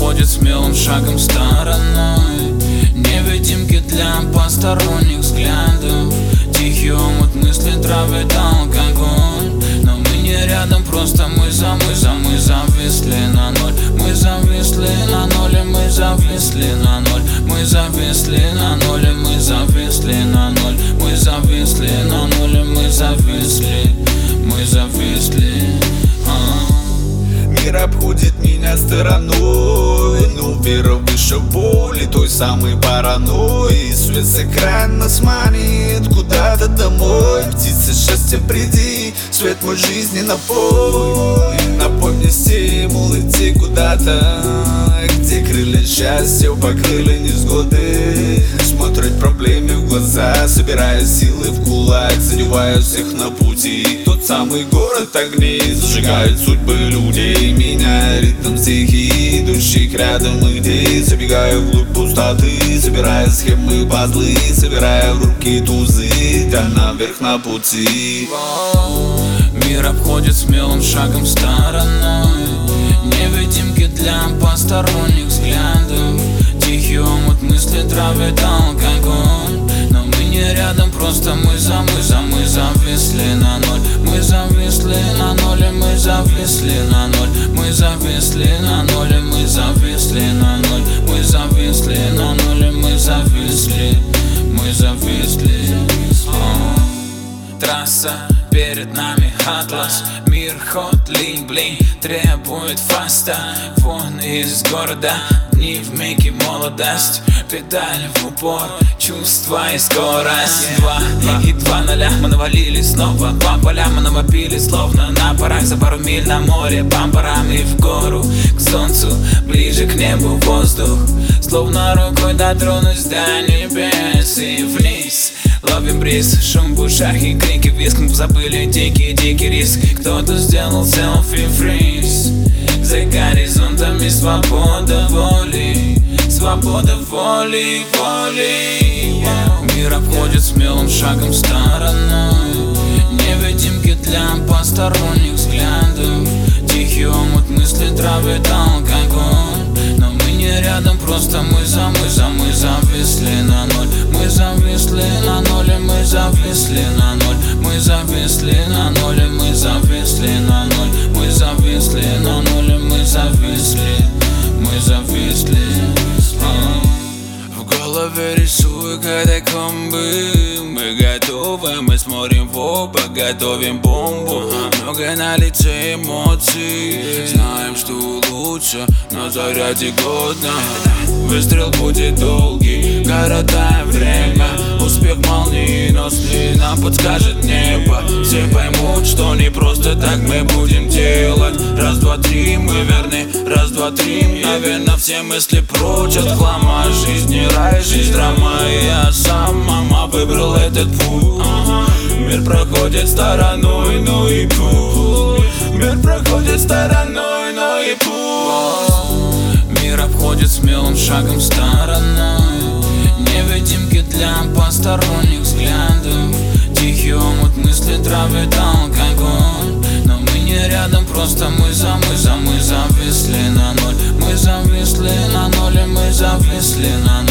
обходит смелым шагом стороной. Невидимки для посторонних взглядов. Тихий омут мысли травит алкоголь. Но мы не рядом, просто мы зависли на ноль. Мы зависли на ноль, мы зависли на ноль. Мы зависли на ноль, мы зависли на ноль. Мы зависли на ноль, мы зависли. Мы зависли. Мир обходит меня стороной, но вера выше боли, той самой паранойи. Свет с экрана нас манит куда-то домой. Птица счастья, приди, свет мой жизни напой. Напой мне стимул идти куда-то, где крылья счастья покрыли невзгоды. Смотрят проблеме в глаза, собирая силы в кулак, задевая всех на пути. Тот самый город огней зажигает судьбы людей. Меня ритм стихии, идущих рядом и где забегаю вглубь пустоты, собирая схемы, пазлы, собирая в руки тузы, идя наверх на пути. Мир обходит смелым шагом стороной. Невидимки для посторонних взглядов. Тихий омут мысли травит алкоголь. Но мы не рядом, просто мы зависли на ноль. Мы зависли на ноль, мы зависли на ноль. Мы зависли на ноль, мы зависли на ноль. Мы зависли на ноль, мы зависли. Мы зависли. Трасса перед нами атлас. Мир, ход, линь, блин, требует фаста. Вон из города, дни в мейке молодость. Педаль в упор, чувства и скорость. 2 и 2 0 мы навалили снова. По полям мы навопили, словно на парах. За пару миль на море, бамперами в гору. К солнцу, ближе к небу воздух. Словно рукой дотронусь до небес и вниз. Ловим бриз, шум в ушах и крики виск. Мы забыли дикий риск. Кто-то сделал селфи-фриз. За горизонтами свобода воли. Свобода воли, воли. Мир обходит смелым шагом стороной. Невидимки для посторонних взглядов. Тихий омут мысли травит алкоголь. Но мы не рядом, просто мы зависли на ноль. Мы зависли на ноль, мы зависли на ноль. Мы зависли на ноль, мы зависли на ноль. Мы зависли на ноль, мы зависли. Мы зависли. В голове рисую катакомбы. Мы готовы, мы смотрим в оба, готовим бомбу. Много на лице эмоций. Знаем, что лучше, на заряде годно. Выстрел будет долгий, коротая время. Успех молниеносный нам подскажет небо. Все поймут, что не просто так мы будем делать. Раз, два, три, мы верны. Раз, два, три, наверное, все мысли прочь от хлама. Жизнь не рай, жизнь драма. И я сам, мама, выбрал этот путь. Мир проходит стороной, но и путь. Мир проходит стороной, но и путь. Мир обходит смелым шагом стороной. Невидимки для посторонних взглядов. Тихий омут мысли травит алкоголь. Но мы не рядом, просто мы зависли на ноль. Мы зависли на ноль, мы зависли на ноль.